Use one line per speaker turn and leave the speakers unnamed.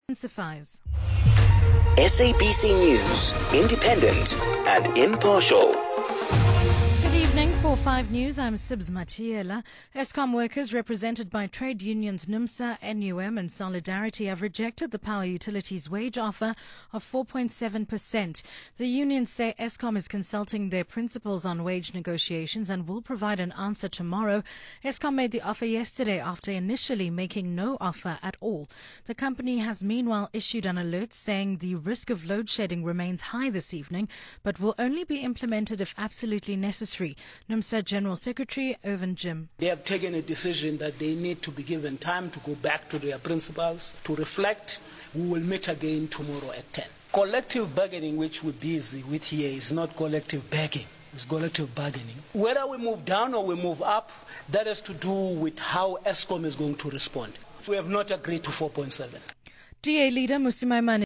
intensifies.
SABC News, independent and impartial.
Good evening. For 5 News, I'm Sibs Matiela. Eskom workers represented by trade unions NUMSA, NUM and Solidarity have rejected the power utilities wage offer of 4.7%. The unions say Eskom is consulting their principals on wage negotiations and will provide an answer tomorrow. Eskom made the offer yesterday after initially making no offer at all. The company has meanwhile issued an alert saying the risk of load shedding remains high this evening, but will only be implemented if absolutely necessary. NUMSA General Secretary Irvin Jim.
They have taken a decision that they need to be given time to go back to their principals to reflect. We will meet again tomorrow at 10. Collective bargaining, which we're busy with here, is not collective begging. It's collective bargaining. Whether we move down or we move up, that has to do with how Eskom is going to respond. We have not agreed to 4.7.
DA leader Mosimaimane